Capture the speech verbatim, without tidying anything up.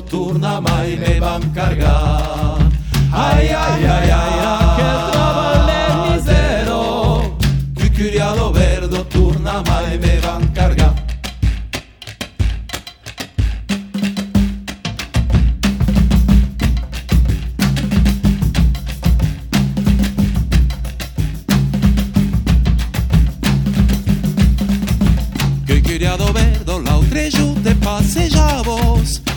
verdo torna mai me van cargar. Ai ai ai ai che trova le misero, cucuriado verdo torna mai me van cargar. Cucuriado verdo l'altre giù te passejavos,